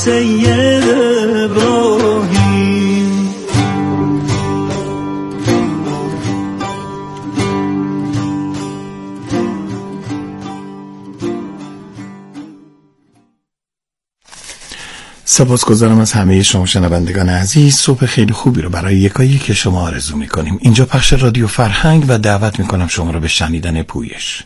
سید ابراهیم. سپاسگزارم از همه شما شنوندگان عزیز. صبح خیلی خوبی رو برای یکایک شما آرزو میکنیم. اینجا پخش رادیو فرهنگ و دعوت میکنم شما رو به شنیدن پویش.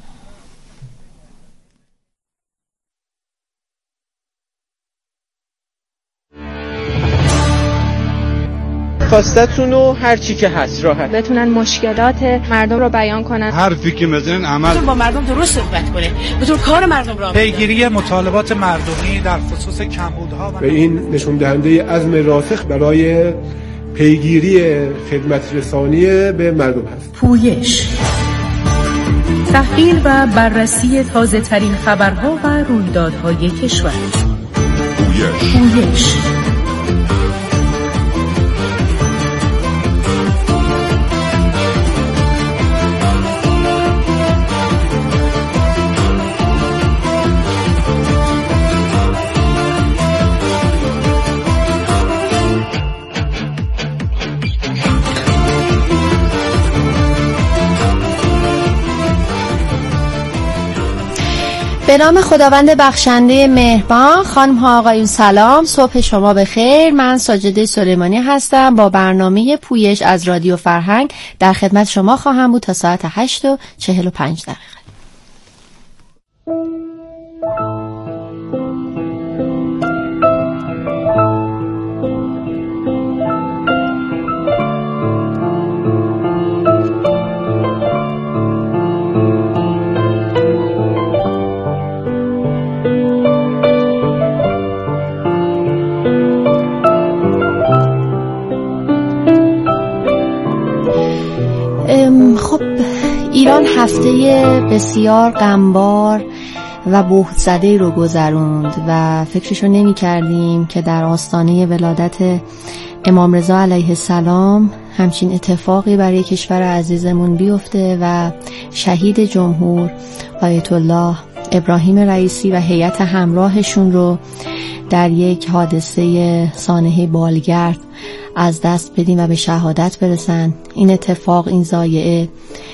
خواستتون و هر چی که هست راحت بتونن مشکلات مردم رو بیان کنن، حرفی که میزنن عمل با مردم درست صحبت کنه، بتون کار مردم را پیگیری مطالبات مردمی در خصوص کمبودها و این نشون دهنده عزم راسخ برای پیگیری خدمت رسانی به مردم هست. پویش، تحلیل و بررسی تازه ترین خبرها و رویدادهای کشور. پویش. به نام خداوند بخشنده مهربان. خانم ها آقایون سلام، صبح شما بخیر. من ساجده سلیمانی هستم. با برنامه پویش از رادیو فرهنگ در خدمت شما خواهم بود تا ساعت 8:45. خب ایران هفته بسیار غمبار و بهت زده رو گذروند و فکرشو نمی کردیم که در آستانه ولادت امام رضا علیه السلام همچین اتفاقی برای کشور عزیزمون بیفته و شهید جمهور آیت الله ابراهیم رئیسی و هیئت همراهشون رو در یک حادثه سانحه بالگرد از دست بدیم و به شهادت برسن. این اتفاق، این ضایعه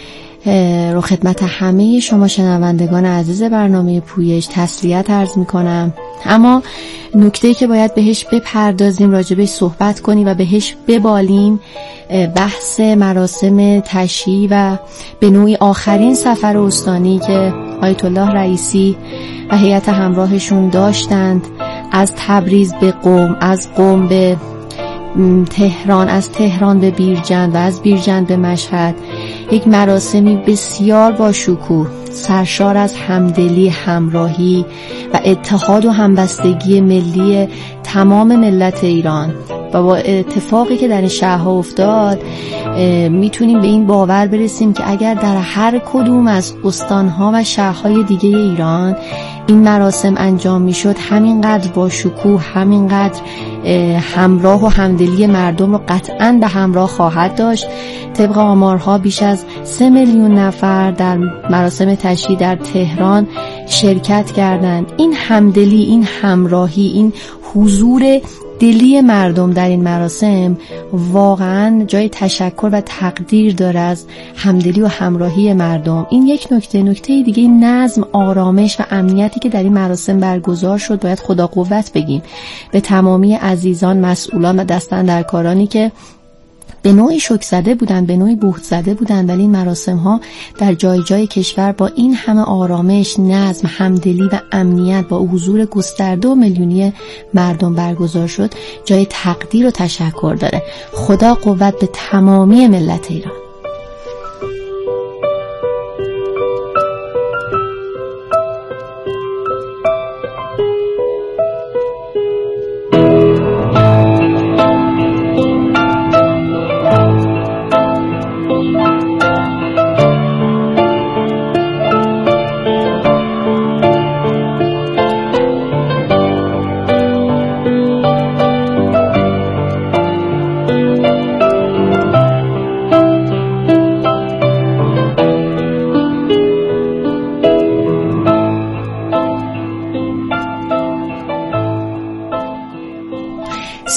رو خدمت همه شما شنوندگان عزیز برنامه پویش تسلیت عرض میکنم. اما نکته‌ای که باید بهش بپردازیم، راجبش صحبت کنیم و بهش ببالیم، بحث مراسم تشییع و به نوعی آخرین سفر استانی که آیت الله رئیسی و هیئت همراهشون داشتند از تبریز به قم، از قم به تهران، از تهران به بیرجند و از بیرجند به مشهد. یک مراسمی بسیار با شکوه، سرشار از همدلی، همراهی و اتحاد و همبستگی ملی تمام ملت ایران. و با اتفاقی که در این شهرها افتاد میتونیم به این باور برسیم که اگر در هر کدوم از استانها و شهرهای دیگه ایران این مراسم انجام میشد، همینقدر با شکوه، همینقدر همراه و همدلی مردم رو قطعاً به همراه خواهد داشت. طبق آمارها بیش از 3 میلیون نفر در مراسم تشییع در تهران شرکت کردند. این همدلی، این همراهی، این حضور دلی مردم در این مراسم واقعا جای تشکر و تقدیر داره از همدلی و همراهی مردم. این یک نکته دیگه، این نظم، آرامش و امنیتی که در این مراسم برگزار شد، باید خدا قوت بگیم به تمامی عزیزان، مسئولان و دستاندرکارانی که به نوعی شوک زده بودن، به نوعی بهت زده بودن، ولی این مراسم ها در جای جای کشور با این همه آرامش، نظم، همدلی و امنیت با حضور گسترده و میلیونی مردم برگزار شد، جای تقدیر و تشکر داره. خدا قوت به تمامی ملت ایران.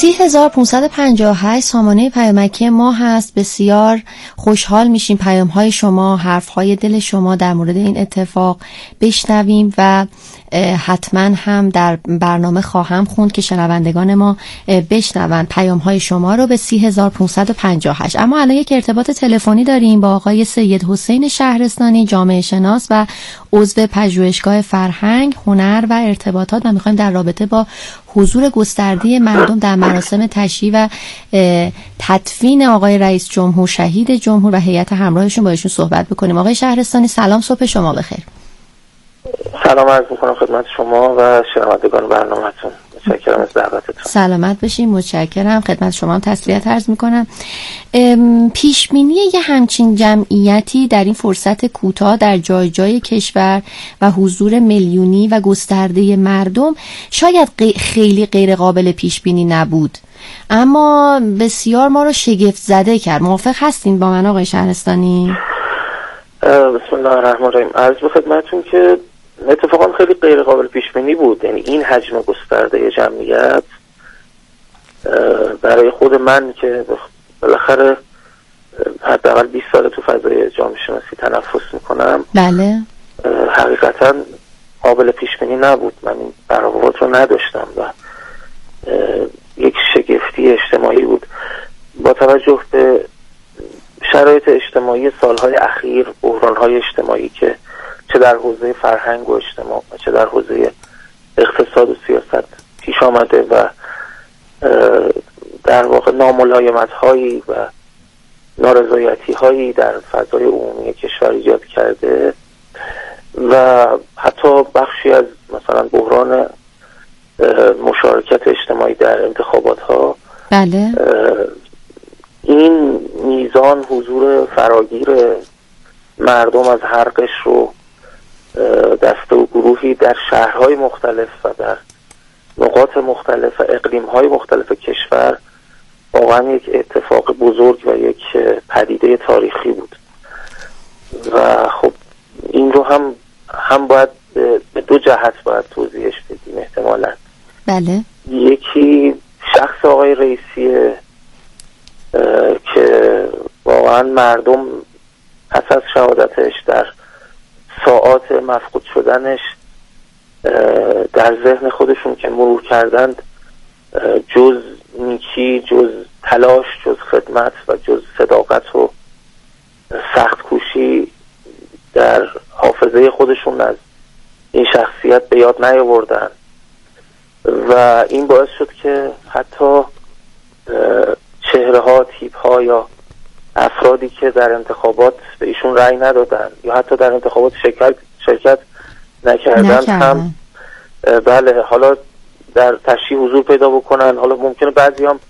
30558 سامانه پیامکی ما هست. بسیار خوشحال میشیم پیام‌های شما، حرف‌های دل شما در مورد این اتفاق بشنویم و حتما هم در برنامه خواهم خوند که شنوندگان ما بشنوند پیام‌های شما رو به 30558. اما الان یک ارتباط تلفنی داریم با آقای سید حسین شهرستانی، جامعه شناس و عضو پژوهشگاه فرهنگ، هنر و ارتباطات، و می‌خوایم در رابطه با حضور گسترده مردم در مراسم تشییع و تدفین آقای رئیس جمهور، شهید جمهور و هیئت همراهشون با ایشون صحبت بکنیم. آقای شهرستانی سلام، صبح شما بخیر. سلام عرض می‌کنم خدمت شما و شنوندگان برنامه‌تون. متشکرم از دعوتتون. سلامت باشین. متشکرم. خدمت شما هم تسلیت عرض می‌کنم. پیشبینی یه همچین جمعیتی در این فرصت کوتاه در جای جای کشور و حضور میلیونی و گسترده مردم شاید خیلی غیر قابل پیشبینی نبود، اما بسیار ما رو شگفت زده کرد. موافق هستین با من آقای شهرستانی؟ بسم الله الرحمن الرحیم. عرض به خدمتتون که اتفاقا خیلی غیر قابل پیش بینی بود. یعنی این حجم گسترده جمعیت برای خود من که بالاخره حداقل 20 سال تو فضای جامعه شناسی تنفس میکنم، بله، حقیقتا قابل پیش بینی نبود. من این برآورد رو نداشتم و یک شگفتی اجتماعی بود. با توجه به شرایط اجتماعی سالهای اخیر، بحرانهای اجتماعی که چه در حوزه فرهنگ و اجتماع و چه در حوزه اقتصاد و سیاست پیش آمده و در واقع ناملایمت‌هایی و نارضایتی‌هایی در فضای عمومی کشور ایجاد کرده و حتی بخشی از مثلا بحران مشارکت اجتماعی در انتخابات‌ها، بله، این میزان حضور فراگیر مردم از هر قشر و دسته و گروهی در شهرهای مختلف و در نقاط مختلف و اقلیم‌های مختلف کشور واقعا یک اتفاق بزرگ و یک پدیده تاریخی بود و خب این رو هم باید به دو جهت باید توضیحش بدیم احتمالاً. بله. یکی شخص آقای رئیسیه که واقعا مردم پس از شهادتش در ساعات مفقود شدنش در ذهن خودشون که مرور کردند جز نیکی، جز تلاش، جز خدمت و جز صداقت و سخت کوشی در حافظه خودشون از این شخصیت به یاد نیاوردن و این باعث شد که حتی چهره ها، تیپ ها یا افرادی که در انتخابات به ایشون رأی ندادن یا حتی در انتخابات شرکت نکردن هم بله حالا در تشییع حضور پیدا بکنن. حالا ممکنه بعضی هم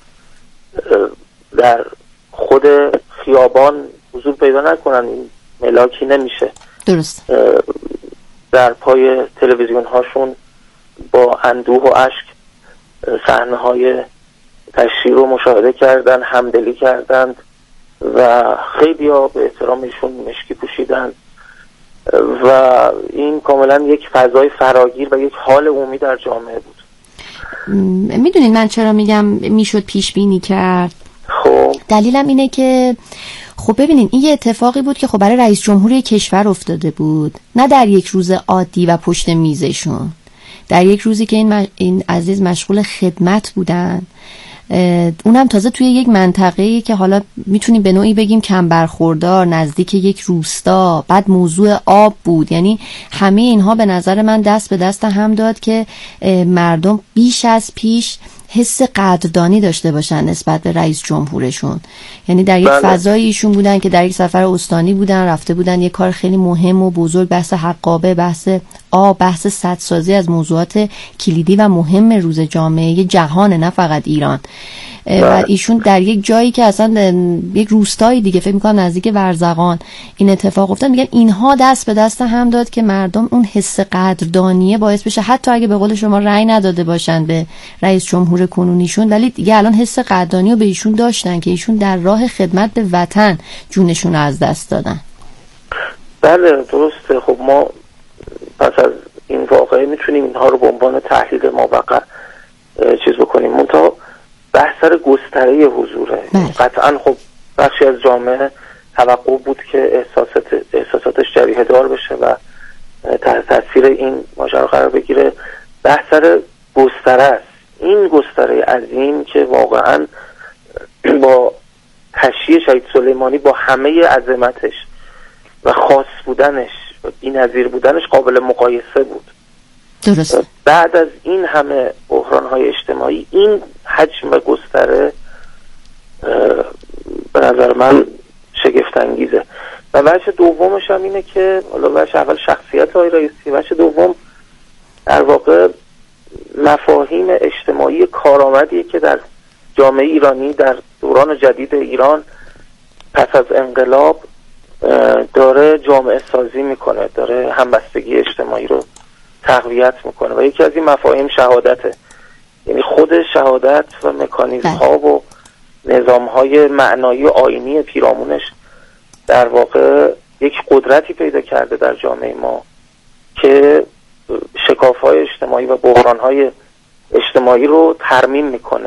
در خود خیابان حضور پیدا نکنن، این ملاکی نمیشه. درست. در پای تلویزیون هاشون با اندوه و اشک صحنه های تشییع رو مشاهده کردن، همدلی کردند و خیلی ها به احترام ایشون مشکی پوشیدن و این کاملا یک فضای فراگیر و یک حال عمومی در جامعه بود. میدونید من چرا میگم میشد پیش بینی کرد؟ خب دلیلم اینه که خب ببینین این یه اتفاقی بود که خب برای رئیس جمهوری کشور افتاده بود، نه در یک روز عادی و پشت میزشون، در یک روزی که این عزیز مشغول خدمت بودن، اونم تازه توی یک منطقه‌ای که حالا میتونیم به نوعی بگیم کم برخوردار، نزدیک یک روستا، بعد موضوع آب بود. یعنی همه اینها به نظر من دست به دست هم داد که مردم بیش از پیش حس قدردانی داشته باشن نسبت به رئیس جمهورشون. یعنی در یک فضایی ایشون بودن که در یک سفر استانی بودن، رفته بودن یک کار خیلی مهم و بزرگ، بحث حقابه، بحث آب، بحث سدسازی از موضوعات کلیدی و مهم روز جامعه جهان، نه فقط ایران. و ایشون در یک جایی که اصلا یک روستایی دیگه، فکر می‌کنم نزدیک ورزقان این اتفاق افتاد، میگن اینها دست به دست هم داد که مردم اون حس قدردانیه باعث بشه حتی اگه به قول شما رأی نداده باشن به رئیس جمهور کنونیشون، ولی دیگه الان حس قدردانی رو به ایشون داشتن که ایشون در راه خدمت به وطن جونشون رو از دست دادن. بله درسته. خب ما پس از این واقعه میتونیم اینها رو به عنوان تحلیل مابقع چیز بکنیم. منتها بحث گستره حضوره. قطعا خب بخشی از جامعه توقع بود که احساساتش جریحه دار بشه و تحت تاثیر این ماجرا قرار بگیره. بحث گستره است. این گستره عظیم که واقعا با تشییع شهید سلیمانی با همه عظمتش و خاص بودنش و بی‌نظیر بودنش قابل مقایسه بود. درست. بعد از این همه بحران‌های اجتماعی این حجم و گستره به نظر من شگفت انگیزه. و وجه دومش هم اینه که حالا وجه اول شخصیت آقای رئیسی، وجه دوم در واقع مفاهیم اجتماعی کارآمدیه که در جامعه ایرانی در دوران جدید ایران پس از انقلاب داره جامعه سازی میکنه، داره همبستگی اجتماعی رو تقویت میکنه و یکی از این مفاهیم شهادته. یعنی خود شهادت و مکانیزم ها و نظام های معنایی و آیینی پیرامونش در واقع یک قدرتی پیدا کرده در جامعه ما که شکاف های اجتماعی و بحران های اجتماعی رو ترمیم میکنه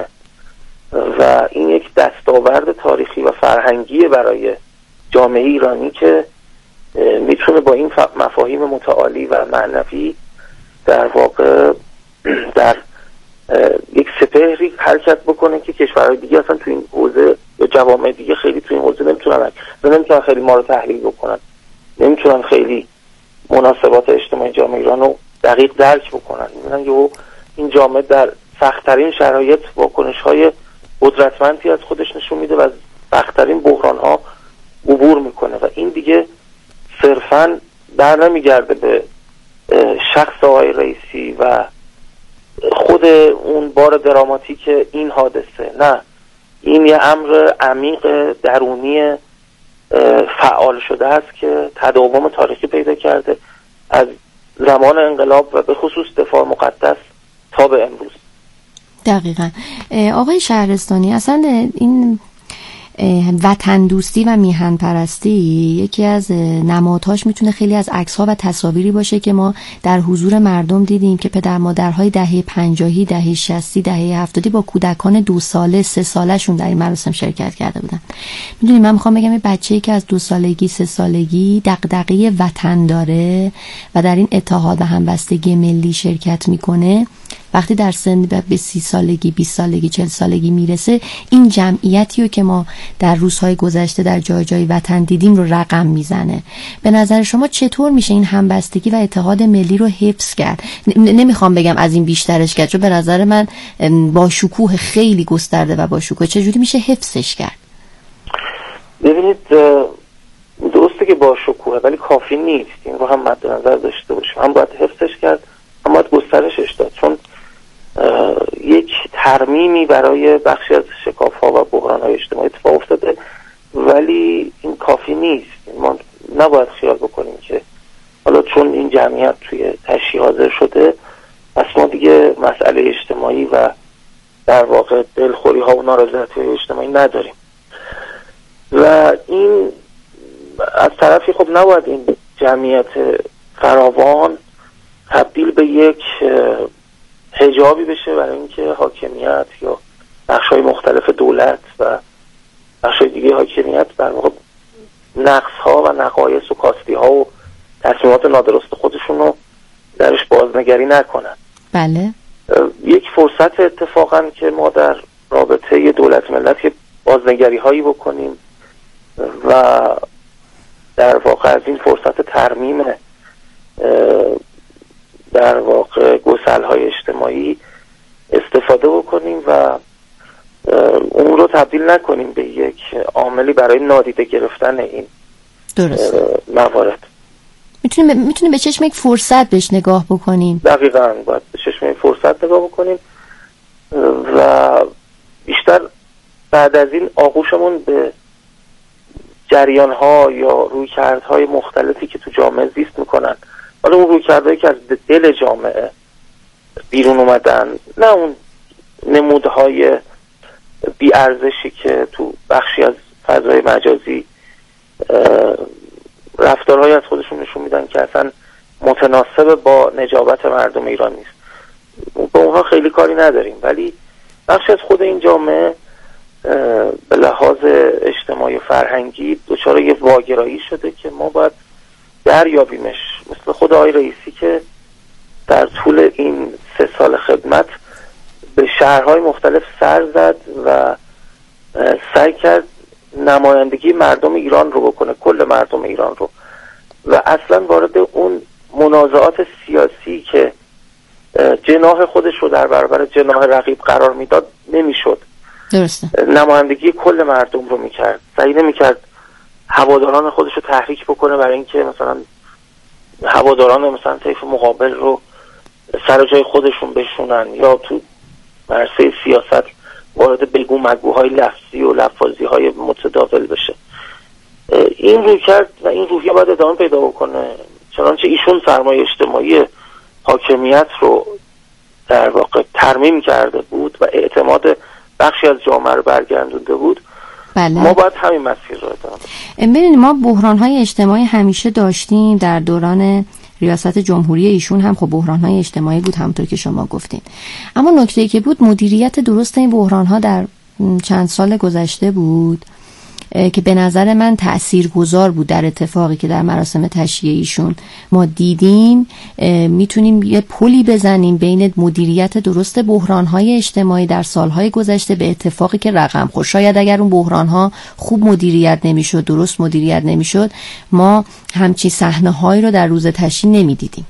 و این یک دستاورد تاریخی و فرهنگی برای جامعه ایرانی که میتونه با این مفاهیم متعالی و معنوی در واقع در یک سپهری حرکت بکنه که کشورهای دیگه اصلا تو این حوزه یا جوامع دیگه خیلی تو این حوزه نمیتونن خیلی ما رو تحلیل بکنن، نمیتونن خیلی مناسبات اجتماعی جامعه ایران رو دقیق درک بکنن. میبینن این جامعه در سخت‌ترین شرایط واکنش‌های قدرتمندی از خودش نشون میده و از سخت‌ترین بحران‌ها عبور میکنه و این دیگه صرفاً بر نمیگرده به شخص آقای رئیسی و خود اون بار دراماتیک این حادثه. نه، این یه امر عمیق درونی فعال شده است که تداوم تاریخی پیدا کرده از زمان انقلاب و به خصوص دفاع مقدس تا به امروز. دقیقاً. آقای شهرستانی، اصلا این وطن دوستی و میهن پرستی یکی از نمادهاش میتونه خیلی از عکس‌ها و تصاویری باشه که ما در حضور مردم دیدیم که پدر مادرهای دهه 50، دهه 60، دهه 70 با کودکان 2 ساله 3 ساله‌شون در این مراسم شرکت کرده بودن. میدونید من میخوام بگم یه بچه‌ای که از 2 سالگی 3 سالگی دغدغه وطن داره و در این اتحاد و همبستگی ملی شرکت میکنه، وقتی در سن به 30 سالگی 20 سالگی 40 سالگی میرسه، این جمعیتی رو که ما در روزهای گذشته در جای جای وطن دیدیم رو رقم میزنه. به نظر شما چطور میشه این همبستگی و اتحاد ملی رو حفظ کرد؟ نمیخوام بگم از این بیشترش کرد، چون به نظر من با شکوه خیلی گسترده و با شکوه. چجوری میشه حفظش کرد؟ ببینید، درسته که با شکوه ولی کافی نیست. این رو هم مد نظر داشته باشیم. هم باید حفظش کرد، هم باید گسترشش داد، چون یک ترمیمی برای بخشی از شکاف‌ها و بحران‌های اجتماعی اتفاق افتاده ولی این کافی نیست. ما نباید خیال بکنیم که حالا چون این جمعیت توی تشییع حاضر شده پس ما دیگه مسئله اجتماعی و در واقع دلخوری‌ها و نارضایتی‌های اجتماعی نداریم. و این از طرفی خب نباید این جمعیت فراوان تبدیل به یک حجابی بشه برای اینکه حاکمیت یا بخش‌های مختلف دولت و بخش‌های دیگه حاکمیت در واقع نقص‌ها و نقایص و کاستی‌ها و تصمیمات نادرست خودشون رو درش بازنگری نکنن. بله. یک فرصت اتفاقاً که ما در رابطه دولت ملت بازنگری هایی بکنیم و در واقع از این فرصت ترمیم در واقع گسل‌های اجتماعی استفاده بکنیم و اون رو تبدیل نکنیم به یک عاملی برای نادیده گرفتن این موارد. میتونیم به چشم یک فرصت بهش نگاه بکنیم. دقیقاً باید به چشم یک فرصت نگاه بکنیم و بیشتر بعد از این آغوشمون به جریان‌ها یا رویکردهای مختلفی که تو جامعه زیست میکنن، حالا اون رویکردهایی که از دل جامعه بیرون اومدن، نه اون نمودهای بی‌ارزشی که تو بخشی از فضای مجازی رفتارهایی از خودشون نشون میدن که اصلا متناسب با نجابت مردم ایران نیست. با اونها خیلی کاری نداریم، ولی بخشی از خود این جامعه به لحاظ اجتماعی و فرهنگی دچار یه واگرایی شده که ما باید دریابیمش. مثل خود آقای رئیسی که در طول این 3 سال خدمت به شهرهای مختلف سر زد و سعی کرد نمایندگی مردم ایران رو بکنه، کل مردم ایران رو، و اصلا وارد اون منازعات سیاسی که جناح خودش رو در برابر جناح رقیب قرار میداد نمیشد. درسته. نمایندگی کل مردم رو میکرد، سعی نمیکرد هواداران خودش رو تحریک بکنه برای اینکه مثلا هواداران مثلا طیف مقابل رو سر جای خودشون بشونن یا تو عرصه سیاست وارد بگو مگوهای لفظی و لفاظی های متداول بشه. این روی کرد و این روحیه باید ادامه پیدا بکنه، چنانچه ایشون سرمایه اجتماعی حاکمیت رو در واقع ترمیم کرده بود و اعتماد بخشی از جامعه رو برگردونده بود. بله. ما باید همین مسیر رو ادامه بدیم. ببینید ما بحران‌های اجتماعی همیشه داشتیم. در دوران ریاست جمهوری ایشون هم خب بحران‌های اجتماعی بود همونطور که شما گفتین، اما نکته‌ای که بود مدیریت درست این بحران‌ها در چند سال گذشته بود که به نظر من تأثیرگذار بود در اتفاقی که در مراسم تشییع ایشون ما دیدیم. میتونیم یه پلی بزنیم بین مدیریت درست بحران‌های اجتماعی در سالهای گذشته به اتفاقی که رقم خورد. شاید اگر اون بحران‌ها خوب مدیریت نمیشد، درست مدیریت نمیشد، ما همچین صحنه‌هایی رو در روز تشییع نمیدیدیم.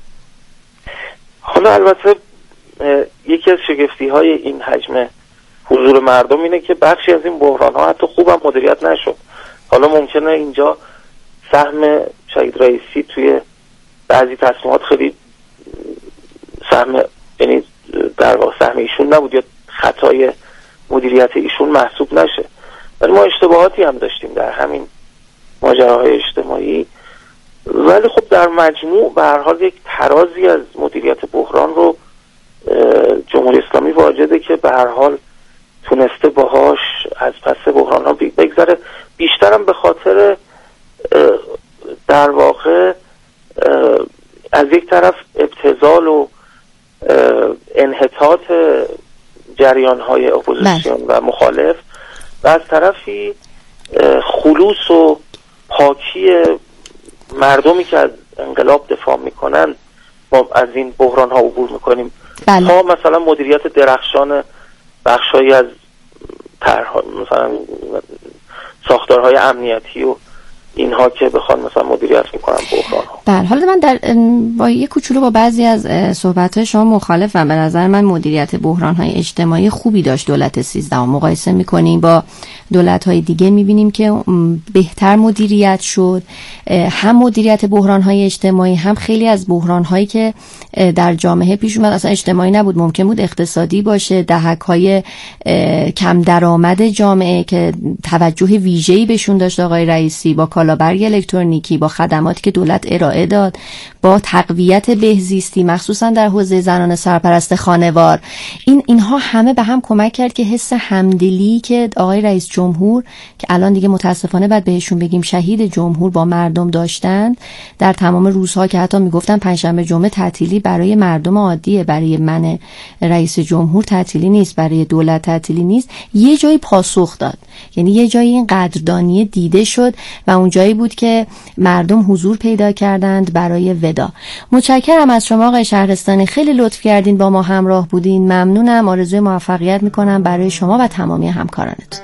حالا البته یکی از شگفتی‌های این حجم حضور مردم اینه که بخشی از این بحران‌ها حتی خوبم مدیریت نشد. حالا ممکنه اینجا سهم شهید رئیسی توی بعضی تصمیمات خیلی سهم، یعنی در واقع سهم ایشون نبود یا خطای مدیریت ایشون محسوب نشه، ولی ما اشتباهاتی هم داشتیم در همین ماجراهای اجتماعی. ولی خب در مجموع به هر حال یک ترازی از مدیریت بحران رو جمهوری اسلامی واجده که به هر حال تونسته باهاش از پس بحران ها بگذره، بیشترم به خاطر در واقع از یک طرف ابتذال و انحطاط جریان های اپوزیسیون و مخالف و از طرفی خلوص و پاکی مردمی که از انقلاب دفاع میکنن ما از این بحران ها عبور میکنیم. تا مثلا مدیریت درخشان بخشایی از مثلا ساختارهای امنیتی و اینها که بخوان مثلا مدیریت میکنن بحران ها. بله، حالا من با یه کوچولو با بعضی از صحبت‌های شما مخالفم. به نظر من مدیریت بحران‌های اجتماعی خوبی داشت دولت 13، مقایسه می‌کنیم با دولت‌های دیگه می‌بینیم که بهتر مدیریت شد، هم مدیریت بحران‌های اجتماعی هم خیلی از بحران‌هایی که در جامعه پیش اومد اصلا اجتماعی نبود، ممکن بود اقتصادی باشه، دهک‌های کم درآمد جامعه که توجه ویژه‌ای بهشون داشت آقای رئیسی، با کالابرگ الکترونیکی، با خدماتی که دولت ارائه داد، با تقویت بهزیستی مخصوصا در حوزه زنان سرپرست خانوار، اینها همه به هم کمک کرد که حس همدلی که آقای رئیس جمهور که الان دیگه متاسفانه باید بهشون بگیم شهید جمهور با مردم داشتند در تمام روزها که حتی میگفتن پنجشنبه جمعه تعطیلی برای مردم عادیه، برای من رئیس جمهور تعطیلی نیست، برای دولت تعطیلی نیست، یه جایی پاسخ داد. یعنی یه جایی این قدردانی دیده شد و اون جایی بود که مردم حضور پیدا کردند برای ودا. متشکرم از شما آقای شهرستانی، خیلی لطف کردین با ما همراه بودین. ممنونم، آرزوی موفقیت میکنم برای شما و تمامی همکارانتون.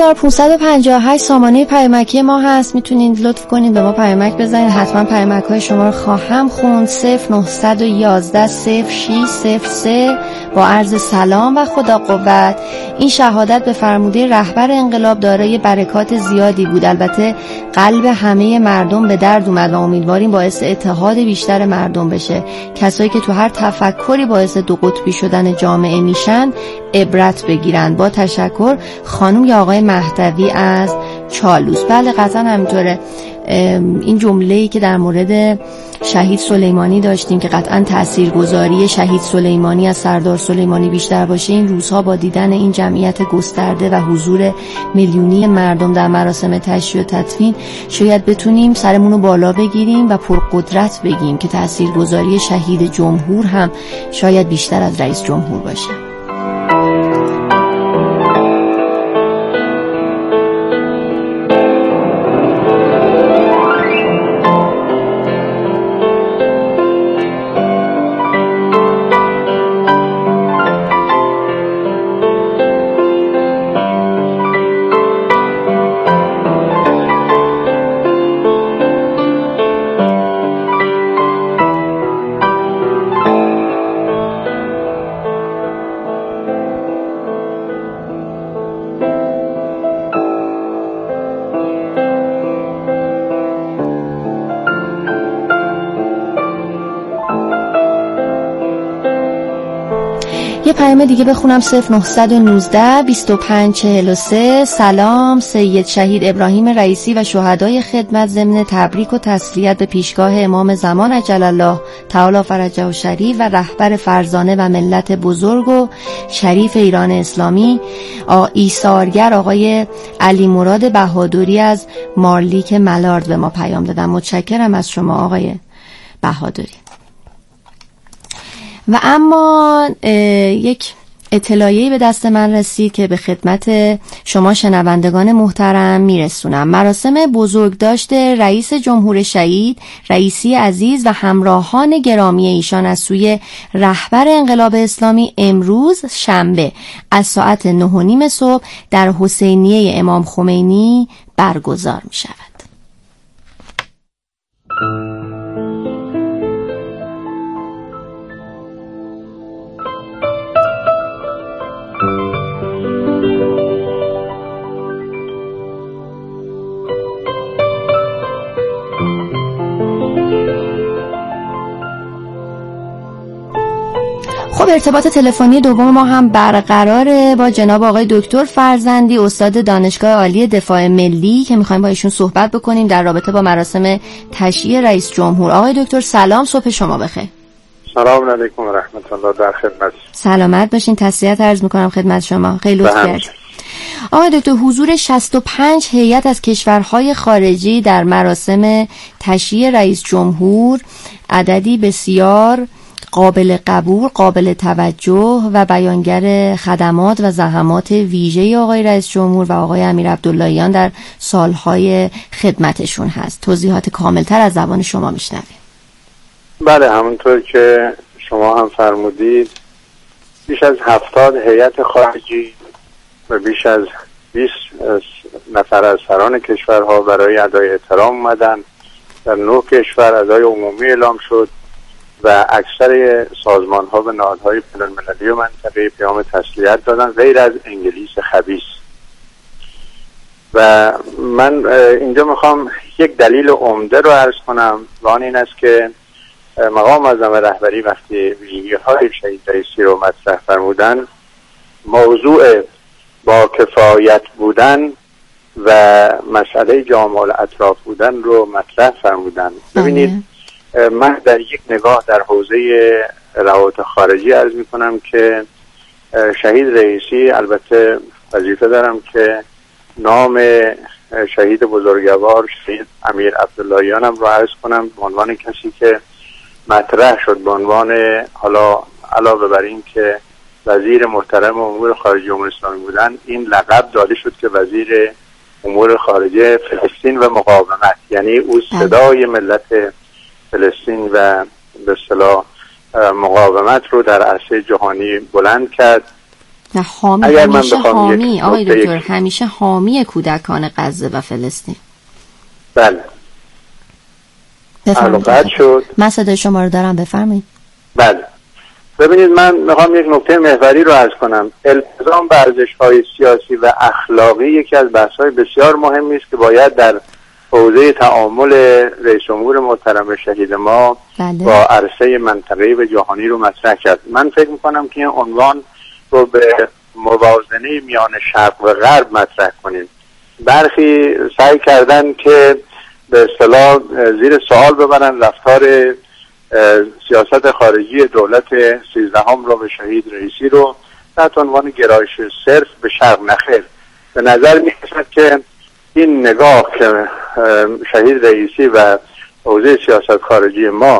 3558 سامانه پیامکی ما هست، میتونید لطف کنید به ما پیامک بزنید، حتما پیامک های شما رو خواهم خوند. 0911 0603 با عرض سلام و خدا قوت. این شهادت به فرموده رهبر انقلاب دارای برکات زیادی بود. البته قلب همه مردم به درد اومد و امیدواریم باعث اتحاد بیشتر مردم بشه. کسایی که تو هر تفکری باعث دو قطبی شدن جامعه میشن عبرت بگیرن. با تشکر، خانم یا آقای مهدوی از چالوس. بله قطعا همینطوره. این جمله‌ای که در مورد شهید سلیمانی داشتیم که قطعا تاثیرگذاری شهید سلیمانی از سردار سلیمانی بیشتر باشه، این روزها با دیدن این جمعیت گسترده و حضور میلیونی مردم در مراسم تشییع و تدفین شاید بتونیم سرمون رو بالا بگیریم و پرقدرت بگیم که تاثیرگذاری شهید جمهور هم شاید بیشتر از رئیس جمهور باشه. یه پیام دیگه بخونم. 0919 2543 سلام سید شهید ابراهیم رئیسی و شهدای خدمت ضمن تبریک و تسلیت به پیشگاه امام زمان عجل الله تعالی فرجه شریف و رهبر فرزانه و ملت بزرگ و شریف ایران اسلامی ایثارگر آقای علی مراد بهادری از مارلیک ملارد به ما پیام دادن. متشکرم از شما آقای بهادری. و اما یک اطلاعیه‌ای به دست من رسید که به خدمت شما شنوندگان محترم میرسونم. مراسم بزرگداشت رئیس جمهور شهید رئیسی عزیز و همراهان گرامی ایشان از سوی رهبر انقلاب اسلامی امروز شنبه از ساعت 9:30 صبح در حسینیه امام خمینی برگزار می شود. خب ارتباط تلفنی دوم ما هم برقراره با جناب آقای دکتر فرزندی، استاد دانشگاه عالی دفاع ملی که میخوایم با ایشون صحبت بکنیم در رابطه با مراسم تشییع رئیس جمهور. آقای دکتر سلام، صبح شما بخیر. سلام علیکم و رحمت الله، در خدمت. سلامت باشین، تسلیت عرض میکنم خدمت شما. خیلی لطف کردید. آقای دکتر، حضور 65 هیئت از کشورهای خارجی در مراسم تشییع رئیس جمهور عددی بسیار قابل قبول، قابل توجه و بیانگر خدمات و زحمات ویژه آقای رئیس جمهور و آقای امیر عبداللهیان در سالهای خدمتشون هست. توضیحات کاملتر از زبان شما میشنویم. بله، همونطور که شما هم فرمودید بیش از 70 هیئت خارجی و بیش از 20 نفر از سران کشورها برای ادای احترام اومدن. در 9 کشور ادای عمومی اعلام شد و اکثر سازمان ها و نهادهای بین‌المللی و منطقه‌ای پیام تسلیت دادن غیر از انگلیس خبیث. و من اینجا میخوام یک دلیل عمده رو عرض کنم و آن این است که مقام معظم رهبری وقتی ویژگی‌های شهید رئیسی رو مطرح فرمودن، موضوع با کفایت بودن و مسئله جامع الاطراف بودن رو مطرح فرمودن. ببینید، من در یک نگاه در حوزه روابط خارجی عرض می کنم که شهید رئیسی، البته وظیفه دارم که نام شهید بزرگوار شهید امیر عبداللهیانم رو عرض کنم به عنوان کسی که مطرح شد به عنوان، حالا علاوه بر این که وزیر محترم امور خارجه جمهوری اسلامی بودن، این لقب داده شد که وزیر امور خارجه فلسطین و مقاومت، یعنی او صدای ملت فلسطین و به اصطلاح مقاومت رو در عرصه جهانی بلند کرد و همیشه حامی آقای دکتر همیشه حامی کودکان غزه و فلسطین. بله. بفرمایید. شد. من صدای شما رو دارم، بفرمایید. بله. ببینید من میخوام یک نکته محوری رو عرض کنم. التزام به ارزش‌های سیاسی و اخلاقی یکی از بحث‌های بسیار مهمی است که باید در حوزه تعامل رئیس جمهور محترم شهید ما با عرصه منطقه‌ای و جهانی رو مطرح کرد. من فکر می‌کنم که این عنوان رو به موازنه میان شرق و غرب مطرح کنیم. برخی سعی کردن که به اصطلاح زیر سوال ببرن رفتار سیاست خارجی دولت 13 رو به شهید رئیسی رو تحت عنوان گرایش صرف به شرق. نخیر، به نظر می‌رسد که این نگاه که شهید رئیسی و حوزه سیاست خارجی ما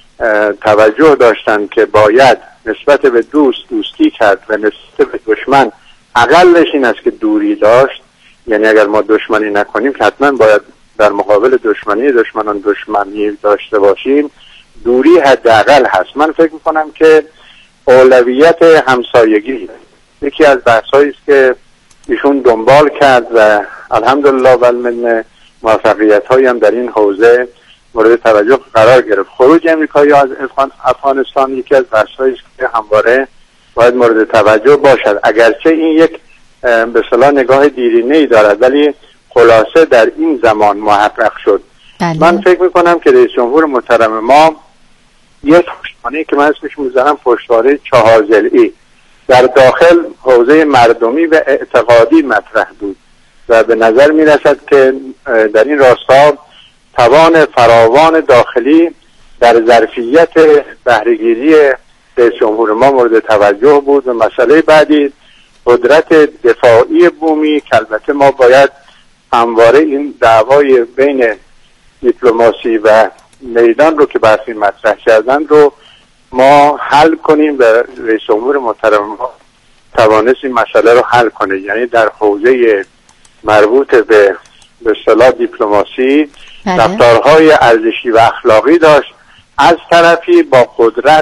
توجه داشتن که باید نسبت به دوستی کرد و نسبت به دشمن اقلش این است که دوری داشت، یعنی اگر ما دشمنی نکنیم که حتما باید در مقابل دشمنان دشمنی داشته باشیم، دوری حداقل هست. من فکر میکنم که اولویت همسایگی یکی از بحثایی است که ایشون دنبال کرد و الحمدلله والمنه موفقیت‌هایی هم در این حوزه مورد توجه قرار گرفت. خروج امریکایی از افغانستان یکی از بحثایی است که همواره باید مورد توجه باشد، اگرچه این یک به اصطلاح نگاه دیرینه‌ای دارد ولی خلاصه در این زمان محقق شد. من فکر میکنم که رئیس جمهور محترم ما یک پشتوانه‌ای که من اسمش میذارم پشتوانه 4 ضلعی در داخل حوزه مردمی و اعتقادی مطرح بود و به نظر میرسد که در این راستا توان فراوان داخلی در ظرفیت بهره‌گیری رئیس جمهور ما مورد توجه بود. و مسئله بعدی قدرت دفاعی بومی که البته ما باید همواره این دعوای بین دیپلماسی و میدان رو که برخی مطرح کردن رو ما حل کنیم و رئیس جمهور محترم ما توانست این مسئله رو حل کنه، یعنی در حوزه مربوط به اصطلاح دیپلماسی رفتارهای ارزشی و اخلاقی داشت، از طرفی با قدرت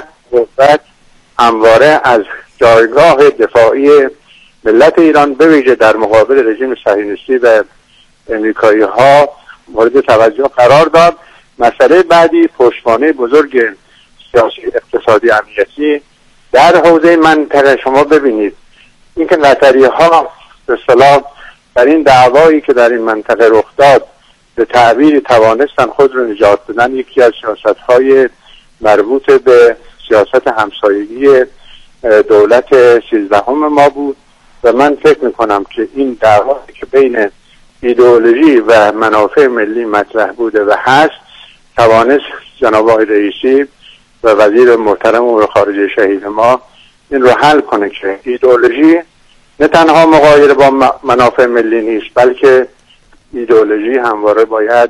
همواره از جایگاه دفاعی ملت ایران به ویژه در مقابل رژیم صهیونیستی و امریکایی ها مورد توجه قرار داد. مسئله بعدی پشتوانه بزرگ سیاسی اقتصادی امنیتی در حوزه منطقه. شما ببینید اینکه قطری ها به اصطلاح در این دعوایی که در این منطقه رخ داد به تعبیری توانستن خود رو نجات بدن، یکی از سیاست های مربوط به سیاست همسایگی دولت 13 ما بود و من فکر میکنم که این دعوایی که بین ایدئولوژی و منافع ملی مطرح بوده و هست توانست جناب آقای رئیسی و وزیر محترم امور خارجه شهید ما این رو حل کنه که ایدئولوژی نه تنها مغایر با منافع ملی نیست بلکه ایدئولوژی همواره باید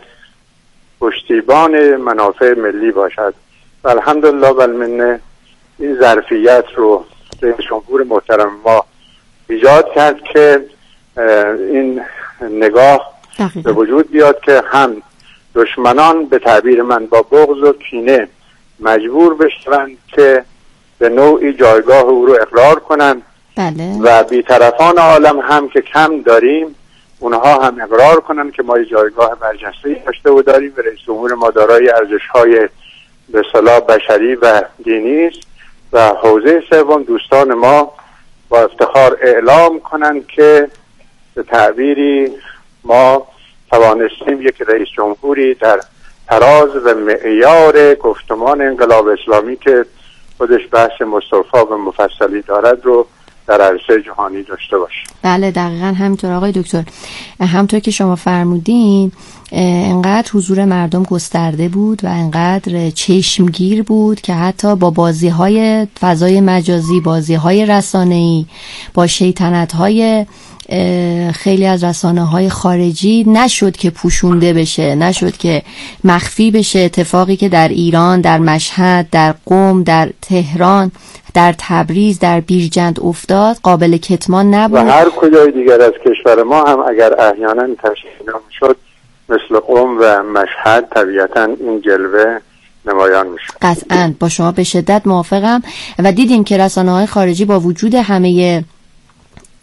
پشتیبان منافع ملی باشد و الحمدلله والمنه این ظرفیت رو رئیس جمهور محترم ما ایجاد کرد که این نگاه به وجود بیاد که هم دشمنان به تعبیر من با بغض و کینه مجبور بشن که به نوعی جایگاه او رو اقرار کنن و بی‌طرفان عالم هم که کم داریم اونها هم اقرار کنن که ما جایگاه برجسته‌ای داشته و داریم و رئیس جمهور ما دارای ارزش‌های به اصطلاح بشری و دینی است و حوزه سوم دوستان ما با افتخار اعلام کنن که به تعبیری ما توانستیم یک رئیس جمهوری در تراز و معیار گفتمان انقلاب اسلامی که خودش بحث مصطفی و مفصلی دارد رو در عرصه جهانی داشته باشه. بله دقیقاً همینطور آقای دکتر، همونطور که شما فرمودین انقدر حضور مردم گسترده بود و انقدر چشمگیر بود که حتی با بازی‌های فضای مجازی، بازی‌های رسانه‌ای، با شیطنت‌های خیلی از رسانه‌های خارجی نشد که پوشونده بشه، نشد که مخفی بشه اتفاقی که در ایران، در مشهد، در قم، در تهران، در تبریز، در بیرجند افتاد قابل کتمان نبود و هر کجای دیگر از کشور ما هم اگر احیانا تشکیل نمی‌شد مثل قم و مشهد طبیعتاً این جلوه نمایان میشه. قطعاً با شما به شدت موافقم و دیدیم که رسانه‌های خارجی با وجود همه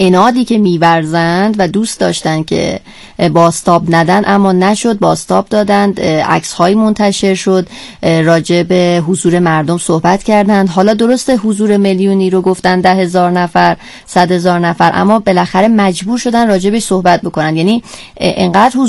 عنادی که می‌ورزند و دوست داشتن که بازتاب ندن، اما نشد، بازتاب دادند. عکس‌های منتشر شد، راجع به حضور مردم صحبت کردند. حالا درسته حضور میلیونی رو گفتن، 10,000 نفر، 100,000 نفر، اما بالاخره مجبور شدن راجع به صحبت بکنن. یعنی انقدر